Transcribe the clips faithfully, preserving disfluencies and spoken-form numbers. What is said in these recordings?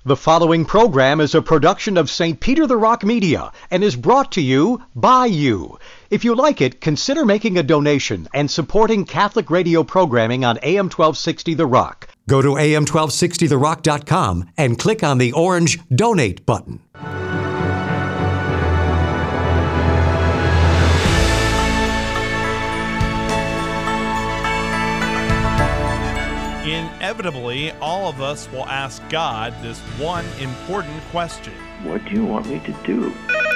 The following program is a production of Saint Peter the Rock Media and is brought to you by you. If you like it, consider making a donation and supporting Catholic radio programming on A M twelve sixty The Rock. Go to A M twelve sixty the rock dot com and click on the orange Donate button. Inevitably, all of us will ask God this one important question. What do you want me to do?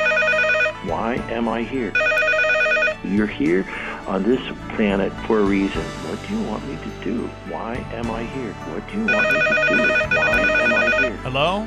Why am I here? You're here on this planet for a reason. What do you want me to do? Why am I here? What do you want me to do? Why am I here? Hello?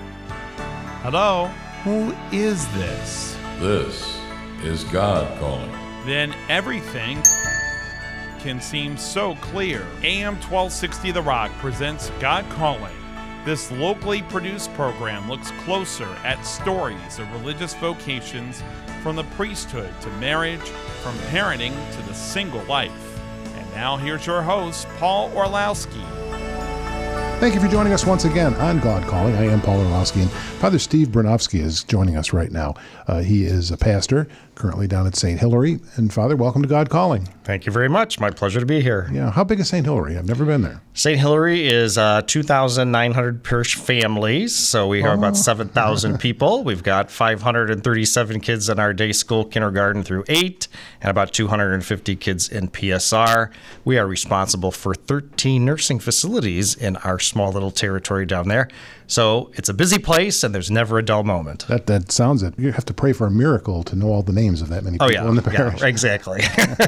Hello? Who is this? This is God calling. Then everything can seem so clear. A M twelve sixty The Rock presents God Calling. This locally produced program looks closer at stories of religious vocations, from the priesthood to marriage, from parenting to the single life. And now here's your host, Paul Orlowski. Thank you for joining us once again on God Calling. I am Paul Orlowski, and Father Steve Bronowski is joining us right now. Uh, he is a pastor currently down at Saint Hilary. And Father, welcome to God Calling. Thank you very much. My pleasure to be here. Yeah. How big is Saint Hilary? I've never been there. Saint Hilary is uh, two thousand nine hundred parish families, so we have oh. about seven thousand people. We've got five hundred thirty-seven kids in our day school, kindergarten through eight, and about two hundred fifty kids in P S R. We are responsible for thirteen nursing facilities in our small little territory down there. So it's a busy place, and there's never a dull moment. That that sounds it. You have to pray for a miracle to know all the names of that many people oh, yeah. in the parish. Yeah, exactly.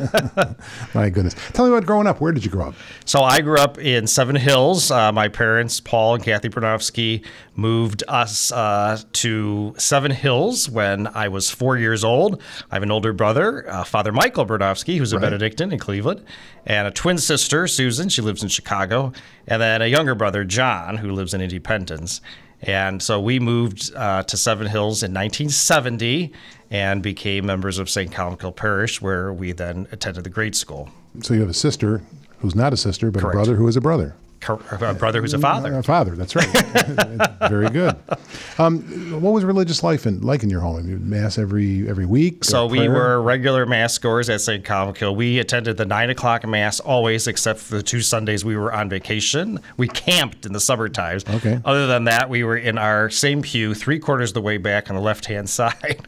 My goodness. Tell me about growing up. Where did you grow up? So I grew up in Seven Hills. Uh, my parents, Paul and Kathy Bronowski, moved us uh, to Seven Hills when I was four years old. I have an older brother, uh, Father Michael Bronowski, who's a right. Benedictine in Cleveland, and a twin sister, Susan. She lives in Chicago, and then a younger brother, John, who lives in Independence. And so we moved uh, to Seven Hills in nineteen seventy and became members of Saint Columcille Parish, where we then attended the grade school. So you have a sister who's not a sister, but Correct. a brother who is a brother. A brother who's a father. A father, that's right. Very good. Um, what was religious life in, like in your home? Mass every every week? So we were regular Mass goers at Saint Columcille. We attended the nine o'clock Mass always, except for the two Sundays we were on vacation. We camped in the summer times. Okay. Other than that, we were in our same pew, three quarters of the way back on the left-hand side.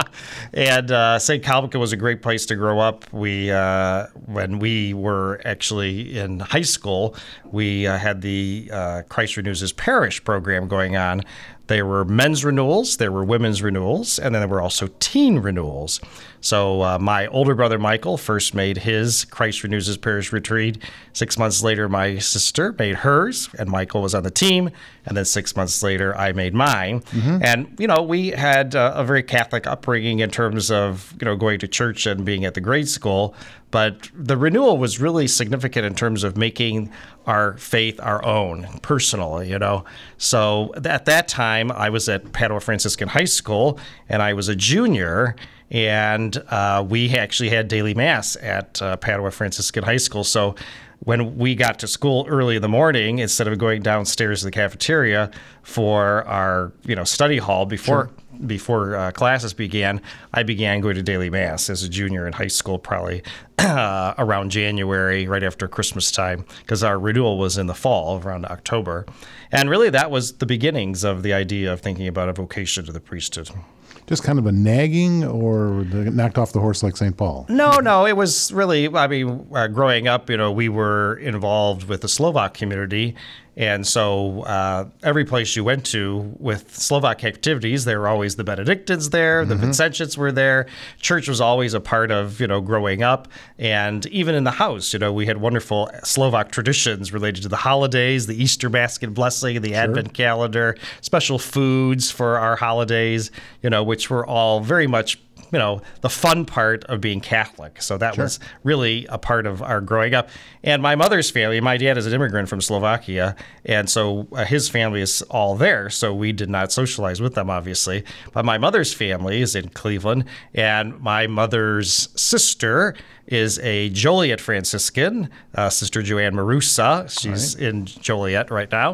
And uh, Saint Columcille was a great place to grow up. We, uh, when we were actually in high school, we uh, had the uh, Christ Renews His Parish program going on. There were men's renewals, there were women's renewals, and then there were also teen renewals. So uh, my older brother, Michael, first made his Christ Renews His Parish retreat. Six months later, my sister made hers, and Michael was on the team. And then six months later, I made mine. Mm-hmm. And, you know, we had uh, a very Catholic upbringing in terms of, you know, going to church and being at the grade school. But the renewal was really significant in terms of making our faith our own, personal, you know. So at that time, I was at Padua Franciscan High School, and I was a junior, and uh, we actually had daily Mass at uh, Padua Franciscan High School. So when we got to school early in the morning, instead of going downstairs to the cafeteria for our, you know, study hall before sure. before uh, classes began, I began going to daily Mass as a junior in high school, probably uh, around January, right after Christmas time, because our renewal was in the fall, around October. And really, that was the beginnings of the idea of thinking about a vocation to the priesthood. Just kind of a nagging, or knocked off the horse like Saint Paul? No, no. It was really, I mean, uh, growing up, you know, we were involved with the Slovak community. And so uh, every place you went to with Slovak activities, there were always the Benedictines there, the mm-hmm. Vincentians were there. Church was always a part of, you know, growing up. And even in the house, you know, we had wonderful Slovak traditions related to the holidays, the Easter basket blessing, the sure. Advent calendar, special foods for our holidays, you know, which were all very much, you know, the fun part of being Catholic. So that sure. was really a part of our growing up. And my mother's family, my dad is an immigrant from Slovakia, and so uh, his family is all there, so we did not socialize with them, obviously. But my mother's family is in Cleveland, and my mother's sister is a Joliet Franciscan, uh, Sister Joanne Marusa. She's right. in Joliet right now.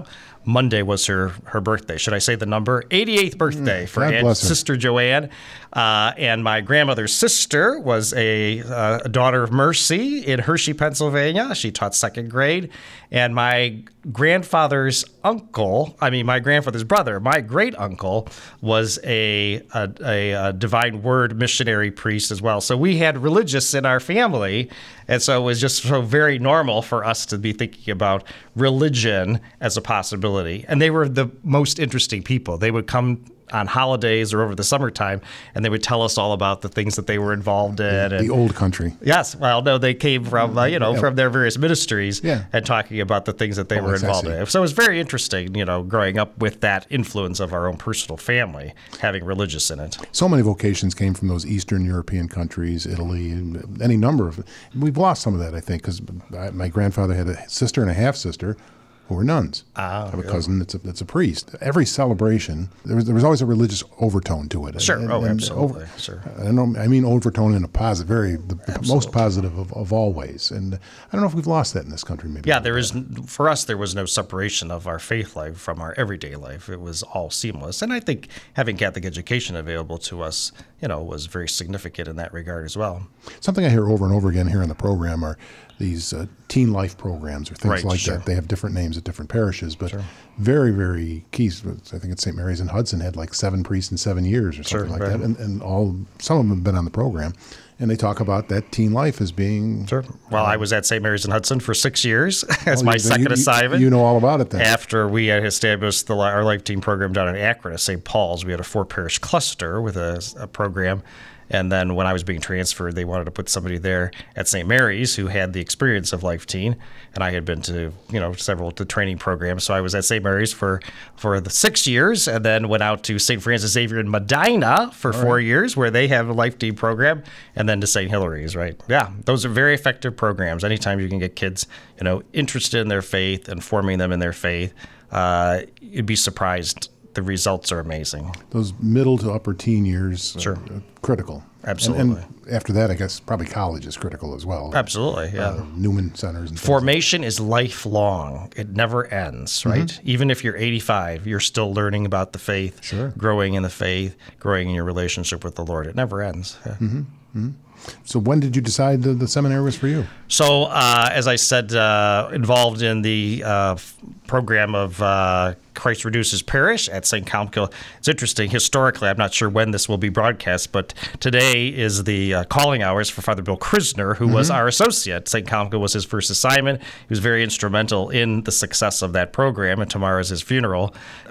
Monday was her, her birthday. Should I say the number? eighty-eighth birthday Mm, for God Aunt, bless her. Sister Joanne. Uh, and my grandmother's sister was a, uh, a daughter of Mercy in Hershey, Pennsylvania. She taught second grade. And my grandfather's uncle, I mean, my grandfather's brother, my great uncle, was a, a, a, a Divine Word missionary priest as well. So we had religious in our family. And so it was just so very normal for us to be thinking about religion as a possibility. And they were the most interesting people. They would come on holidays or over the summertime, and they would tell us all about the things that they were involved in. The and, old country. yes, well, no, they came from uh, you know Yeah. from their various ministries Yeah. and talking about the things that they Oh, were yes, I involved see. in. So it was very interesting, you know, growing up with that influence of our own personal family having religious in it. So many vocations came from those Eastern European countries, Italy, and any number of. We've lost some of that, I think, because my grandfather had a sister and a half sister who were nuns. Ah, I have a really? cousin that's a, that's a priest. Every celebration, there was there was always a religious overtone to it. Sure. And- Oh, and absolutely. over- Sure. I don't know. I mean overtone in a positive, very the, the most Absolutely. positive of, of all ways. And I don't know if we've lost that in this country. Maybe. Yeah, there is, for us, there was no separation of our faith life from our everyday life. It was all seamless. And I think having Catholic education available to us, you know, was very significant in that regard as well. Something I hear over and over again here in the program are these uh, teen life programs or things Right, like sure. that. They have different names at different parishes, but very, very key. I think it's Saint Mary's in Hudson had like seven priests in seven years or something Sure, like right. that. And, and all some of them have been on the program. And they talk about that teen life as being. Sure. Well, I was at Saint Mary's in Hudson for six years as Oh, my you- second you- you- assignment. You know all about it then. After we had established the, our Life Team program down in Akron at Saint Paul's, we had a four parish cluster with a, a program. And then when I was being transferred, they wanted to put somebody there at Saint Mary's who had the experience of Life Teen. And I had been to, you know, several the training programs. So I was at Saint Mary's for, for the six years and then went out to Saint Francis Xavier in Medina for four years where they have a Life Team program, and then to Saint Hilary's, right? Yeah, those are very effective programs. Anytime you can get kids, you know, interested in their faith and forming them in their faith, uh, you'd be surprised. The results are amazing. Those middle to upper teen years are Sure. uh, critical. Absolutely. And, and after that, I guess probably college is critical as well. Absolutely, yeah. Uh, Newman centers and things. Formation is lifelong. It never ends, right? Even if you're eighty-five, you're still learning about the faith, Sure. growing in the faith, growing in your relationship with the Lord. It never ends. Yeah. So when did you decide the, the seminary was for you? So, uh, as I said, uh, involved in the uh, f- program of uh, Christ Reduces Parish at Saint Columcille. It's interesting. Historically, I'm not sure when this will be broadcast, but today is the uh, calling hours for Father Bill Krisner, who was our associate. Saint Columcille was his first assignment. He was very instrumental in the success of that program, and tomorrow is his funeral.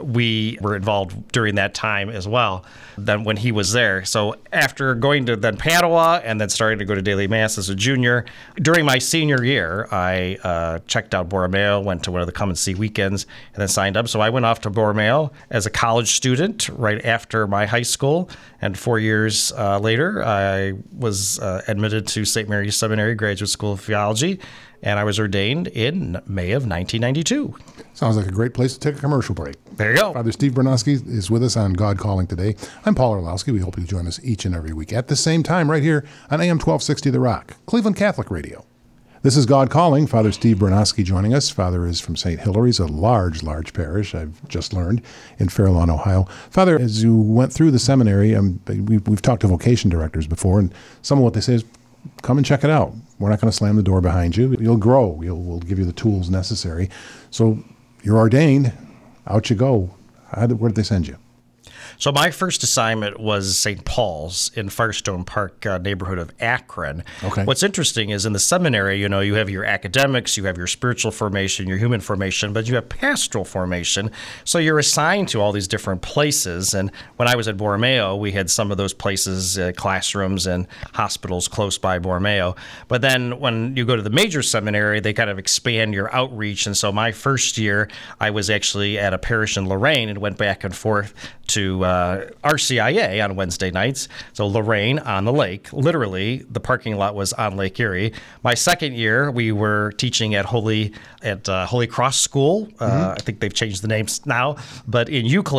We were involved during that time as well, then when he was there. So after going to then Padua and then starting to go to daily mass as a junior, during my senior year, I uh, checked out Borromeo, went to one of the come and see weekends, and then signed up. So I went off to Borromeo as a college student right after my high school. And four years uh, later, I was uh, admitted to Saint Mary's Seminary Graduate School of Theology, and I was ordained in May of nineteen ninety-two. Sounds like a great place to take a commercial break. There you go. Father Steve Bernowski is with us on God Calling today. I'm Paul Orlowski. We hope you join us each and every week at the same time right here on A M twelve sixty The Rock, Cleveland Catholic Radio. This is God Calling. Father Steve Bernowski joining us. Father is from Saint Hilary's, a large, large parish, I've just learned, in Fairlawn, Ohio. Father, as you went through the seminary, um, we've, we've talked to vocation directors before, and some of what they say is, come and check it out. We're not going to slam the door behind you. You'll grow. We'll, we'll give you the tools necessary. So you're ordained. Out you go. How did, where did they send you? So my first assignment was Saint Paul's in Firestone Park uh, neighborhood of Akron. Okay. What's interesting is in the seminary, you know, you have your academics, you have your spiritual formation, your human formation, but you have pastoral formation. So you're assigned to all these different places. And when I was at Borromeo, we had some of those places, uh, classrooms and hospitals close by Borromeo. But then when you go to the major seminary, they kind of expand your outreach. And so my first year, I was actually at a parish in Lorraine and went back and forth to uh, R C I A on Wednesday nights. So Lorraine on the lake, literally the parking lot was on Lake Erie. My second year, we were teaching at Holy at uh, Holy Cross School. Uh, I think they've changed the names now, but in Euclid,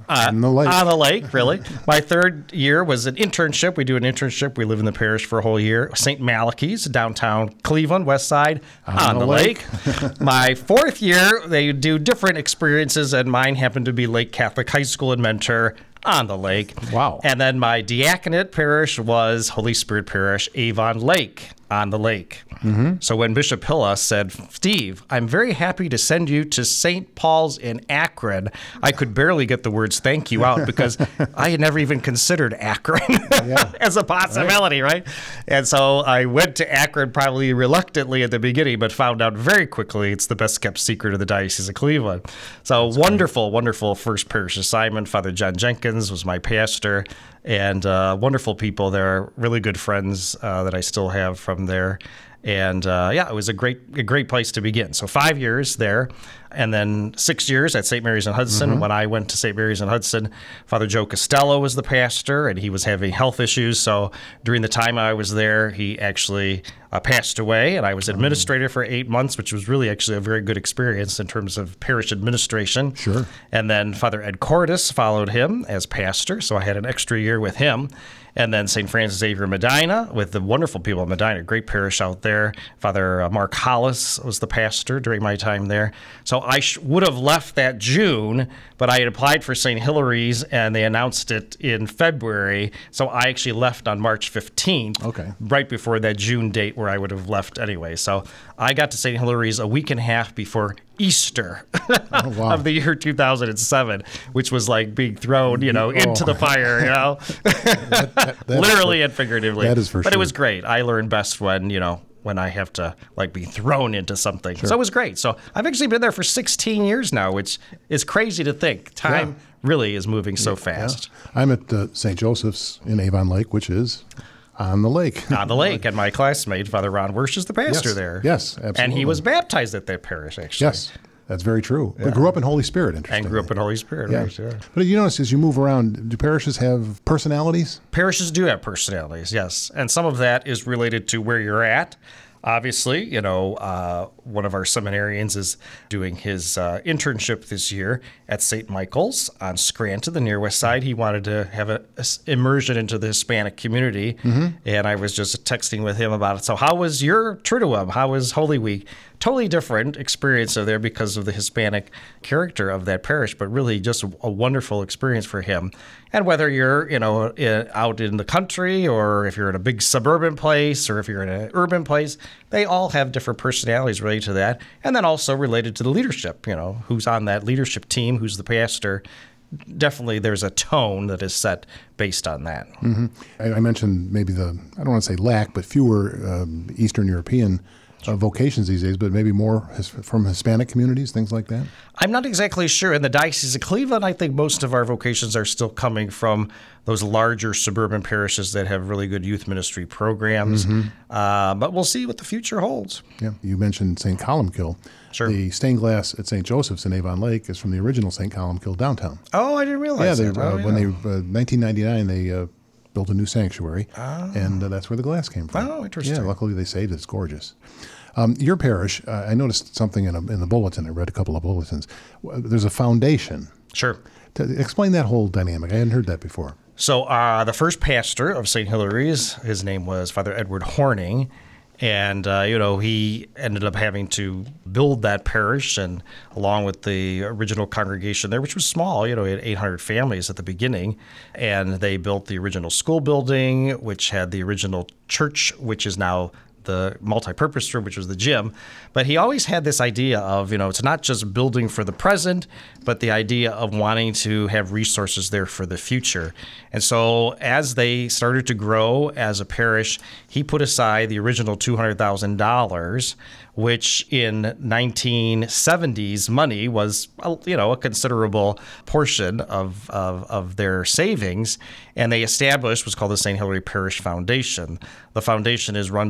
Uh, on the lake. On the lake, really. My third year was an internship. We do an internship. We live in the parish for a whole year. Saint Malachy's, downtown Cleveland, west side, on, on the, the lake. lake. My fourth year, they do different experiences, and mine happened to be Lake Catholic High School in Mentor, on the lake. Wow. And then my diaconate parish was Holy Spirit Parish, Avon Lake, on the lake. Mm-hmm. So when Bishop Hilla said, Steve, I'm very happy to send you to Saint Paul's in Akron, I could barely get the words thank you out because I had never even considered Akron yeah. as a possibility, right. right? And so I went to Akron probably reluctantly at the beginning, but found out very quickly it's the best kept secret of the Diocese of Cleveland. So That's wonderful, great. wonderful first parish assignment. Father John Jenkins was my pastor. And uh, wonderful people there, really good friends uh, that I still have from there. And uh, yeah, it was a great a great place to begin. So five years there, and then six years at Saint Mary's in Hudson. Mm-hmm. When I went to Saint Mary's in Hudson, Father Joe Costello was the pastor, and he was having health issues. So during the time I was there, he actually uh, passed away, and I was administrator for eight months, which was really actually a very good experience in terms of parish administration. Sure. And then Father Ed Cordes followed him as pastor, so I had an extra year with him. And then Saint Francis Xavier Medina with the wonderful people of Medina, great parish out there. Father Mark Hollis was the pastor during my time there. So I sh- would have left that June, but I had applied for Saint Hilary's and they announced it in February. So I actually left on March fifteenth, okay. right before that June date where I would have left anyway. So I got to Saint Hilary's a week and a half before Easter oh, wow. of the year two thousand seven, which was like being thrown, you know, oh. into the fire, you know, that, that, literally for, and figuratively. That is for but sure. it was great. I learn best when, you know, when I have to like be thrown into something. Sure. So it was great. So I've actually been there for sixteen years now, which is crazy to think. Time yeah. really is moving so fast. Yeah. I'm at uh, Saint Joseph's in Avon Lake, which is on the lake. On the lake. And my classmate, Father Ron Wirsch, is the pastor yes. there. Yes, absolutely. And he was baptized at that parish, actually. Yes. That's very true. Yeah. But grew up in Holy Spirit, interesting. And grew up in Holy Spirit, yeah. right, sure. But you notice as you move around, do parishes have personalities? Parishes do have personalities, yes. And some of that is related to where you're at. Obviously, you know, uh, one of our seminarians is doing his uh, internship this year at Saint Michael's on Scranton, the near west side. He wanted to have an immersion into the Hispanic community, mm-hmm. and I was just texting with him about it. So how was your Triduum? How was Holy Week? Totally different experience of there because of the Hispanic character of that parish, but really just a wonderful experience for him. And whether you're, you know, in, out in the country or if you're in a big suburban place or if you're in an urban place, they all have different personalities related to that. And then also related to the leadership, you know, who's on that leadership team, who's the pastor. Definitely there's a tone that is set based on that. Mm-hmm. I, I mentioned maybe the, I don't want to say lack, but fewer um, Eastern European Uh, vocations these days, but maybe more his, from Hispanic communities, things like that? I'm not exactly sure. In the Diocese of Cleveland, I think most of our vocations are still coming from those larger suburban parishes that have really good youth ministry programs. Mm-hmm. Uh, but we'll see what the future holds. Yeah, you mentioned Saint Columkill. Sure. The stained glass at Saint Joseph's in Avon Lake is from the original Saint Columkill downtown. Oh, I didn't realize yeah, they, that. Uh, oh, yeah. When they, uh, nineteen ninety-nine, they uh, built a new sanctuary, oh. and uh, that's where the glass came from. Oh, interesting. Yeah, luckily they saved it. It's gorgeous. Um, your parish, uh, I noticed something in, a, in the bulletin. I read a couple of bulletins. There's a foundation. Sure. To explain that whole dynamic. I hadn't heard that before. So uh, the first pastor of Saint Hilary's, his name was Father Edward Horning. And, uh, you know, he ended up having to build that parish, and along with the original congregation there, which was small, you know, he had eight hundred families at the beginning. And they built the original school building, which had the original church, which is now the multi-purpose room, which was the gym. But he always had this idea of, you know, it's not just building for the present, but the idea of wanting to have resources there for the future. And so as they started to grow as a parish, he put aside the original two hundred thousand dollars, which in nineteen seventies money was, you know, a considerable portion of, of, of their savings. And they established what's called the Saint Hilary Parish Foundation. The foundation is run by a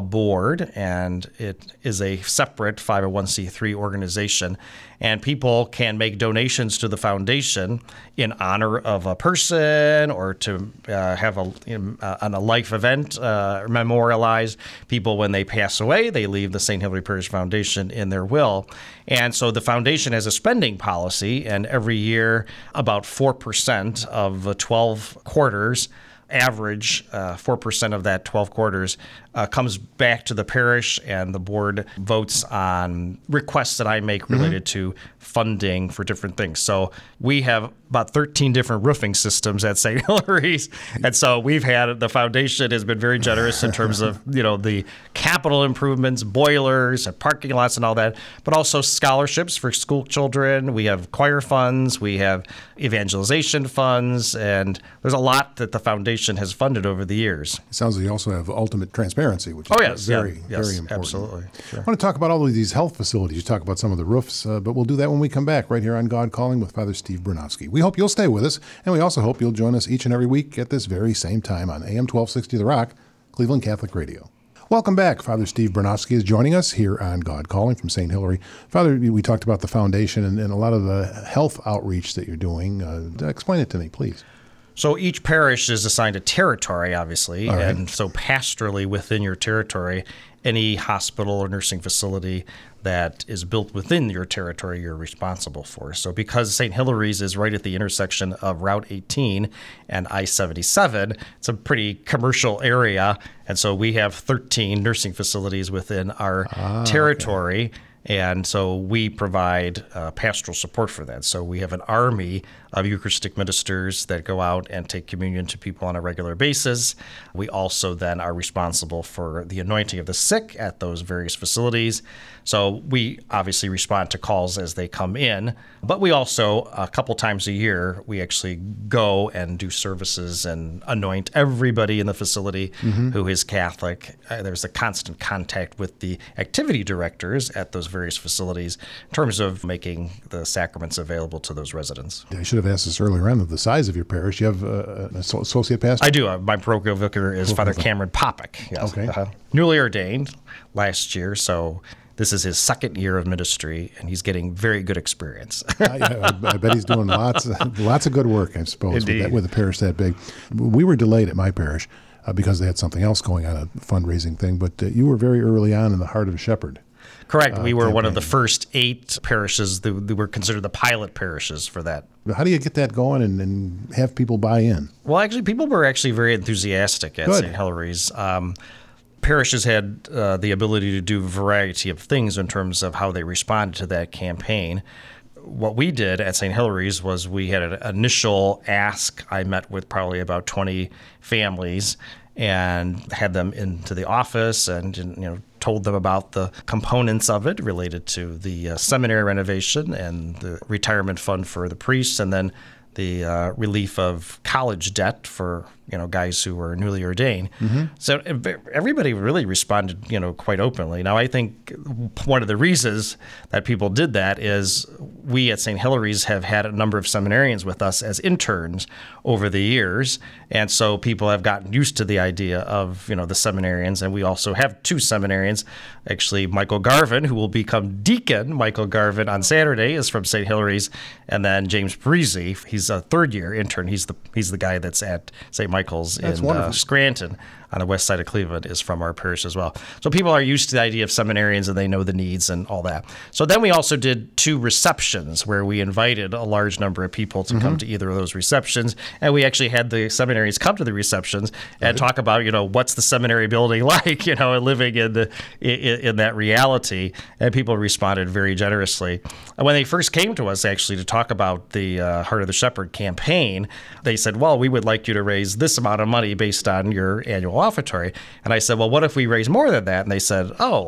board, and it is a separate five oh one c three organization. And people can make donations to the foundation in honor of a person or to uh, have a, you know, uh, on a life event, uh, memorialize people when they pass away. They leave the Saint Hilary Parish Foundation in their will. And so the foundation has a spending policy, and every year about four percent of the twelve quarters average, uh, four percent of that twelve quarters uh, comes back to the parish, and the board votes on requests that I make related mm-hmm. to funding for different things. So we have about thirteen different roofing systems at Saint Hilary's, and so we've had, the foundation has been very generous in terms of, you know, the capital improvements, boilers, and parking lots and all that, but also scholarships for school children. We have choir funds, we have evangelization funds, and there's a lot that the foundation has funded over the years. It sounds like you also have ultimate transparency, which is oh, yes, very, yeah, yes, very important. Absolutely. Sure. I want to talk about all of these health facilities. You talk about some of the roofs, uh, but we'll do that when we come back right here on God Calling with Father Steve Bernofsky. We hope you'll stay with us, and we also hope you'll join us each and every week at this very same time on A M twelve sixty The Rock, Cleveland Catholic Radio. Welcome back. Father Steve Bernofsky is joining us here on God Calling from Saint Hilary. Father, we talked about the foundation and, and a lot of the health outreach that you're doing. Uh, explain it to me, please. So each parish is assigned a territory, obviously, right. And so pastorally within your territory, any hospital or nursing facility that is built within your territory, you're responsible for. So because Saint Hilary's is right at the intersection of Route eighteen and I seventy-seven, it's a pretty commercial area, and so we have thirteen nursing facilities within our ah, territory. Okay. And so we provide uh, pastoral support for that. So we have an army of Eucharistic ministers that go out and take communion to people on a regular basis. We also then are responsible for the anointing of the sick at those various facilities. So we obviously respond to calls as they come in, but we also, a couple times a year, we actually go and do services and anoint everybody in the facility mm-hmm. who is Catholic. Uh, there's a constant contact with the activity directors at those various facilities in terms of making the sacraments available to those residents. I should have asked this earlier on, the size of your parish. You have uh, an associate pastor? I do. Uh, my parochial vicar is Father Cameron Popick. Yes. Okay. Uh, newly ordained last year, so this is his second year of ministry, and he's getting very good experience. I, I, I bet he's doing lots of, lots of good work, I suppose, with, that, with a parish that big. We were delayed at my parish uh, because they had something else going on, a fundraising thing, but uh, you were very early on in the Heart of a Shepherd. Correct. Uh, we were campaign. one of the first eight parishes that, that were considered the pilot parishes for that. How do you get that going and, and have people buy in? Well, actually, people were actually very enthusiastic at Saint Hilary's. Um, parishes had uh, the ability to do a variety of things in terms of how they responded to that campaign. What we did at Saint Hilary's was we had an initial ask. I met with probably about twenty families and had them into the office and, you know, told them about the components of it related to the uh, seminary renovation and the retirement fund for the priests, and then the uh, relief of college debt for, you know, guys who were newly ordained. Mm-hmm. So everybody really responded, you know, quite openly. Now, I think one of the reasons that people did that is we at Saint Hilary's have had a number of seminarians with us as interns over the years, and so people have gotten used to the idea of, you know, the seminarians. And we also have two seminarians, actually. Michael Garvin, who will become deacon. Michael Garvin on Saturday is from Saint Hilary's, and then James Parisi, he's a third year intern. He's the he's the guy that's at Saint Michael's that's in uh, Scranton on the west side of Cleveland, is from our parish as well. So people are used to the idea of seminarians, and they know the needs and all that. So then we also did two receptions where we invited a large number of people to mm-hmm. come to either of those receptions, and we actually had the seminaries come to the receptions and right. talk about, you know, what's the seminary building like, you know, and living in the in, in that reality. And people responded very generously. And when they first came to us, actually, to talk about the uh, Heart of the Shepherd campaign, they said, well, we would like you to raise this amount of money based on your annual offertory. And I said, well, what if we raise more than that? And they said, oh,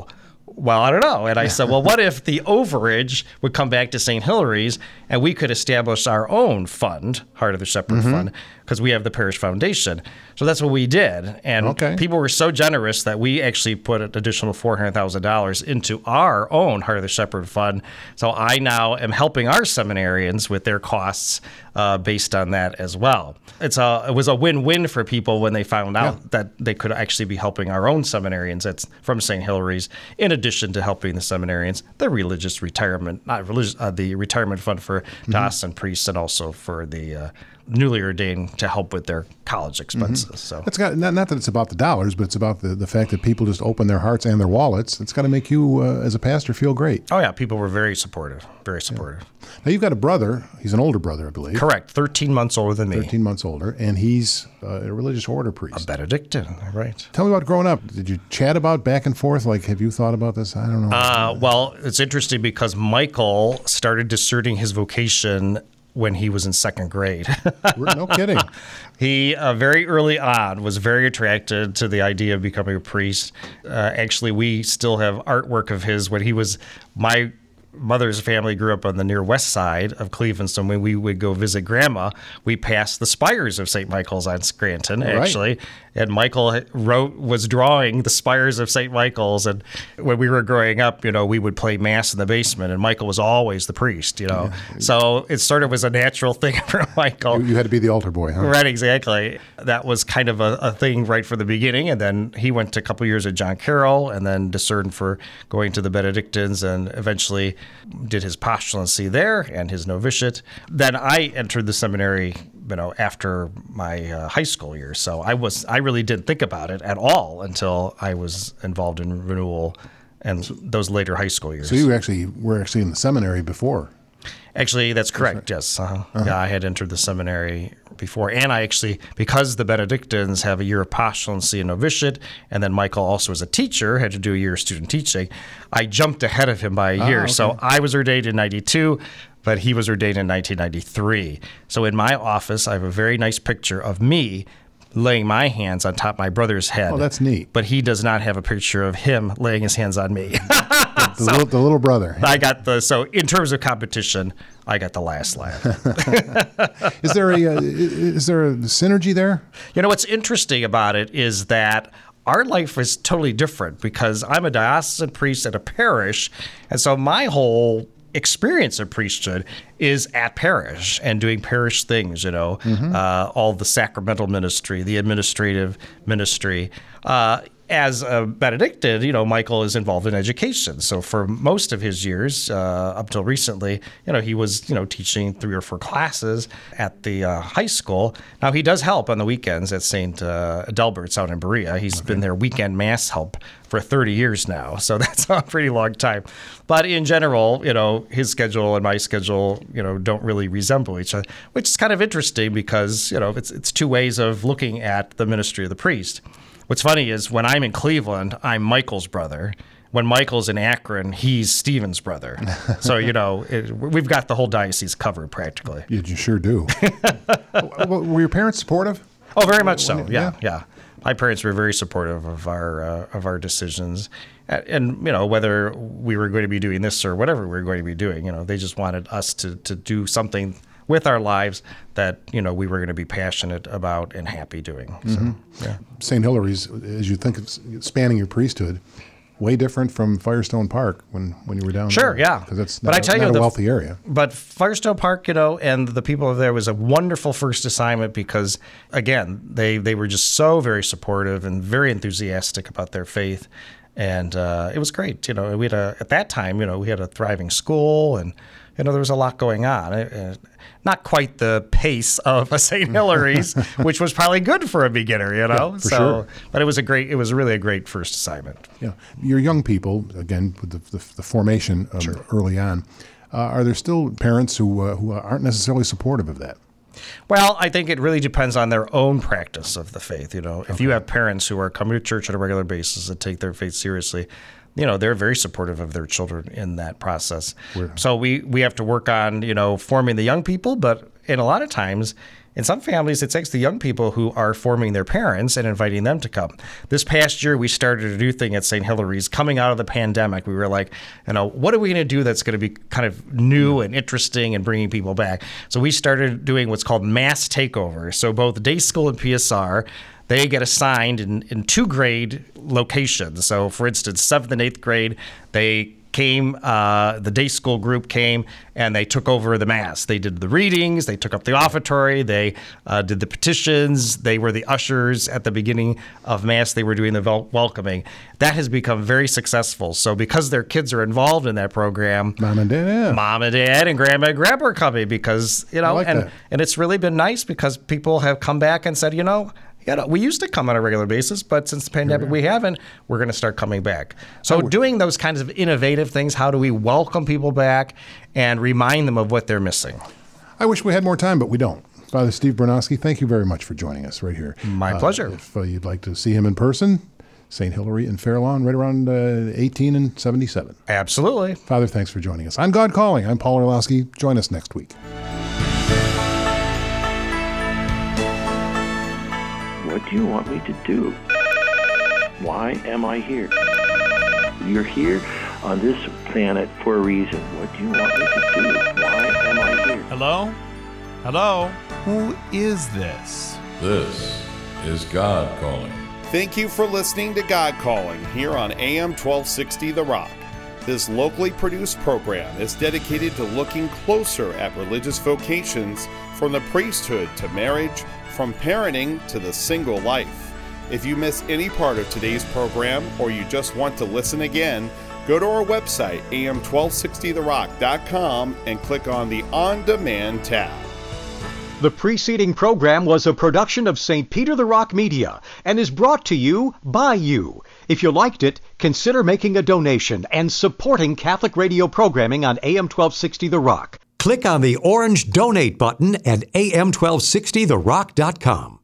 well, I don't know. And I said, well, what if the overage would come back to Saint Hilary's and we could establish our own fund, Heart of the Shepherd mm-hmm. Fund, because we have the parish foundation. So that's what we did. And okay. people were so generous that we actually put an additional four hundred thousand dollars into our own Heart of the Shepherd Fund. So I now am helping our seminarians with their costs uh, based on that as well. It's a, it was a win-win for people when they found out yeah. that they could actually be helping our own seminarians that's from Saint Hilary's, in addition to helping the seminarians, the religious retirement, not religious, uh, the retirement fund for mm-hmm. diocesan priests, and also for the uh, newly ordained to help with their college expenses. Mm-hmm. So it's got not, not that it's about the dollars, but it's about the, the fact that people just open their hearts and their wallets. It's got to make you, uh, as a pastor, feel great. Oh yeah, people were very supportive, very supportive. Yeah. Now you've got a brother. He's an older brother, I believe. Correct, thirteen months older than me. Thirteen months older, and he's uh, a religious order priest. A Benedictine, right? Tell me about growing up. Did you chat about back and forth? Like, have you thought about this? I don't know. Uh, well, it's interesting because Michael started discerning his vocation when he was in second grade. No kidding. He uh, very early on was very attracted to the idea of becoming a priest. Uh, actually, we still have artwork of his when he was my mother's family grew up on the near west side of Cleveland, so when we would go visit Grandma, we passed the spires of Saint Michael's on Scranton, actually. Right. And Michael wrote was drawing the spires of Saint Michael's, and when we were growing up, you know, we would play mass in the basement, and Michael was always the priest, you know. Yeah. So it sort of was a natural thing for Michael. You, you had to be the altar boy, huh? Right, exactly. That was kind of a, a thing right from the beginning, and then he went to a couple years at John Carroll, and then discerned for going to the Benedictines, and eventually did his postulancy there and his novitiate. Then I entered the seminary, you know, after my uh, high school years. So I was I really didn't think about it at all until I was involved in renewal and those later high school years. So you actually were actually in the seminary before. Actually, that's correct. Yes. Uh-huh. Uh-huh. Yeah, I had entered the seminary before. And I actually, because the Benedictines have a year of postulancy and novitiate, and then Michael also as a teacher had to do a year of student teaching, I jumped ahead of him by a year. Ah, okay. So I was ordained in ninety-two, but he was ordained in nineteen ninety-three. So in my office, I have a very nice picture of me laying my hands on top of my brother's head. Oh, that's neat. But he does not have a picture of him laying his hands on me. the, so, little, the little brother. I got the, so in terms of competition, I got the last laugh. Is there a, uh, is there a synergy there? You know, what's interesting about it is that our life is totally different because I'm a diocesan priest at a parish. And so my whole experience of priesthood is at parish and doing parish things, you know, mm-hmm. uh, all the sacramental ministry, the administrative ministry. Uh, as a Benedictine, you know, Michael is involved in education. So for most of his years, uh, up till recently, you know, he was, you know, teaching three or four classes at the uh, high school. Now, he does help on the weekends at Saint Uh, Adelbert's out in Berea. He's okay. been their weekend mass help for thirty years now. So that's a pretty long time. But in general, you know, his schedule and my schedule, you know, don't really resemble each other, which is kind of interesting because, you know, it's it's two ways of looking at the ministry of the priest. What's funny is when I'm in Cleveland, I'm Michael's brother. When Michael's in Akron, he's Stephen's brother. So, you know, it, we've got the whole diocese covered practically. You, you sure do. Well, were your parents supportive? Oh, very much so. Yeah, yeah. yeah. My parents were very supportive of our uh, of our decisions. And, you know, whether we were going to be doing this or whatever we were going to be doing, you know, they just wanted us to, to do something with our lives that, you know, we were going to be passionate about and happy doing. Mm-hmm. So, yeah. Saint Hilary's, as you think of spanning your priesthood, way different from Firestone Park when, when you were down sure, there. Sure, yeah. Because it's not, not, I tell not you, a the, wealthy area. But Firestone Park, you know, and the people over there was a wonderful first assignment because, again, they, they were just so very supportive and very enthusiastic about their faith. And uh, it was great. You know, we had a, at that time, you know, we had a thriving school and, you know, there was a lot going on. Uh, not quite the pace of a Saint Hilary's, which was probably good for a beginner, you know. Yeah, for so, sure. But it was a great. It was really a great first assignment. Yeah, your young people, again, with the, the, the formation um, sure. early on, uh, are there still parents who uh, who aren't necessarily supportive of that? Well, I think it really depends on their own practice of the faith. You know, if okay. you have parents who are coming to church on a regular basis and take their faith seriously, you know, they're very supportive of their children in that process. We're, so we, we have to work on, you know, forming the young people, but and a lot of times, in some families, it's actually young people who are forming their parents and inviting them to come. This past year, we started a new thing at Saint Hilary's. Coming out of the pandemic, we were like, you know, what are we going to do that's going to be kind of new and interesting and bringing people back? So we started doing what's called mass takeover. So both day school and P S R, they get assigned in, in two grade locations. So for instance, seventh and eighth grade, they came, uh, the day school group came and they took over the mass. They did the readings, they took up the offertory, they uh, did the petitions, they were the ushers at the beginning of mass, they were doing the wel- welcoming. That has become very successful. So because their kids are involved in that program, Mom and Dad, yeah. Mom and Dad and Grandma and Grandpa are coming because, you know, I like and, that. and it's really been nice because people have come back and said, you know, Yeah, we used to come on a regular basis, but since the pandemic we haven't, we're going to start coming back. So doing those kinds of innovative things, how do we welcome people back and remind them of what they're missing? I wish we had more time, but we don't. Father Steve Bronowski, thank you very much for joining us right here. My uh, pleasure. If uh, you'd like to see him in person, Saint Hilary in Fair Lawn, right around uh, eighteen and seventy-seven. Absolutely. Father, thanks for joining us. On God Calling, I'm Paul Orlowski. Join us next week. What do you want me to do? Why am I here? You're here on this planet for a reason. What do you want me to do? Why am I here? Hello? Hello? Who is this? This is God Calling. Thank you for listening to God Calling here on A M twelve sixty The Rock. This locally produced program is dedicated to looking closer at religious vocations, from the priesthood to marriage, from parenting to the single life. If you missed any part of today's program or you just want to listen again, go to our website, A M twelve sixty the rock dot com, and click on the On Demand tab. The preceding program was a production of Saint Peter the Rock Media and is brought to you by you. If you liked it, consider making a donation and supporting Catholic radio programming on A M twelve sixty The Rock. Click on the orange Donate button at A M twelve sixty the rock dot com.